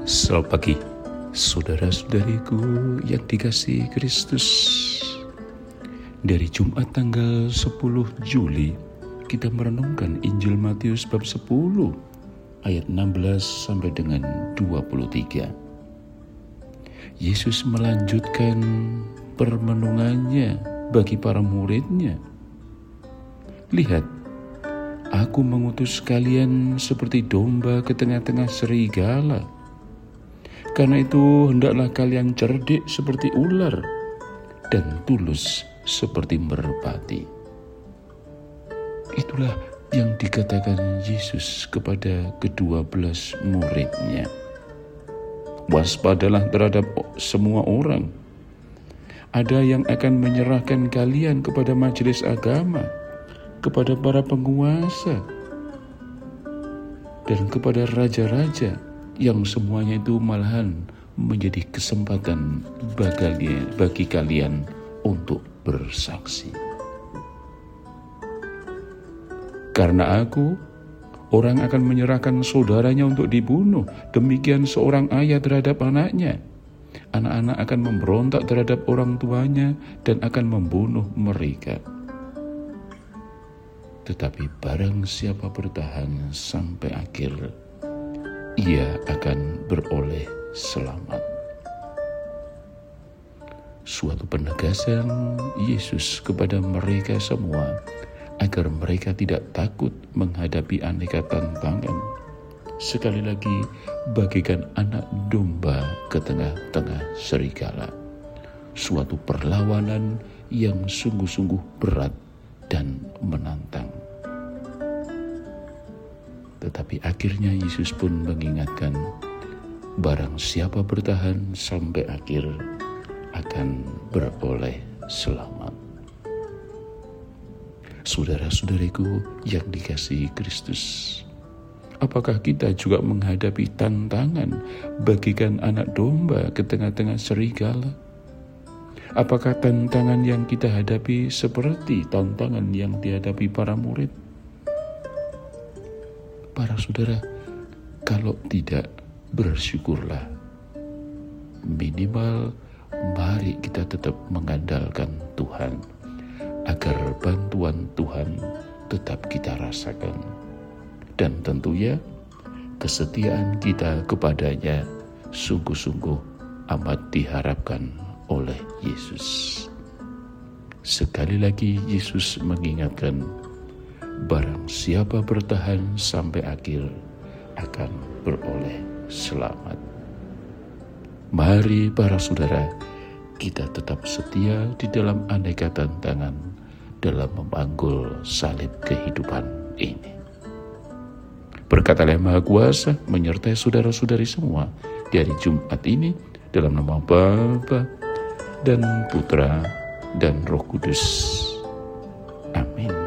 Selamat pagi, saudara-saudariku yang dikasihi Kristus. Dari Jumat tanggal 10 Juli, kita merenungkan Injil Matius bab 10, ayat 16 sampai dengan 23. Yesus melanjutkan permenungannya bagi para muridnya. Lihat, aku mengutus kalian seperti domba ke tengah-tengah serigala. Karena itu hendaklah kalian cerdik seperti ular dan tulus seperti merpati. Itulah yang dikatakan Yesus kepada ke-12 muridnya. Waspadalah terhadap semua orang. Ada yang akan menyerahkan kalian kepada majelis agama, kepada para penguasa, dan kepada raja-raja, yang semuanya itu malahan menjadi kesempatan bagi kalian untuk bersaksi. Karena aku, orang akan menyerahkan saudaranya untuk dibunuh, demikian seorang ayah terhadap anaknya. Anak-anak akan memberontak terhadap orang tuanya dan akan membunuh mereka. Tetapi barang siapa bertahan sampai akhir, ia akan beroleh selamat. Suatu penegasan Yesus kepada mereka semua agar mereka tidak takut menghadapi aneka tantangan. Sekali lagi, bagaikan anak domba ke tengah-tengah serigala. Suatu perlawanan yang sungguh-sungguh berat dan menantang. Tetapi akhirnya Yesus pun mengingatkan, barang siapa bertahan sampai akhir akan beroleh selamat. Saudara-saudariku yang dikasihi Kristus, apakah kita juga menghadapi tantangan bagikan anak domba ke tengah-tengah serigala? Apakah tantangan yang kita hadapi seperti tantangan yang dihadapi para murid? Para saudara, kalau tidak, bersyukurlah. Minimal, mari kita tetap mengandalkan Tuhan, agar bantuan Tuhan tetap kita rasakan. Dan tentunya, kesetiaan kita kepadanya sungguh-sungguh amat diharapkan oleh Yesus. Sekali lagi Yesus mengingatkan, barang siapa bertahan sampai akhir akan beroleh selamat. Mari para saudara, kita tetap setia di dalam aneka tantangan dalam memanggul salib kehidupan ini. Berkat Allah Maha Kuasa menyertai saudara-saudari semua dari Jumat ini, dalam nama Bapa dan Putra dan Roh Kudus. Amin.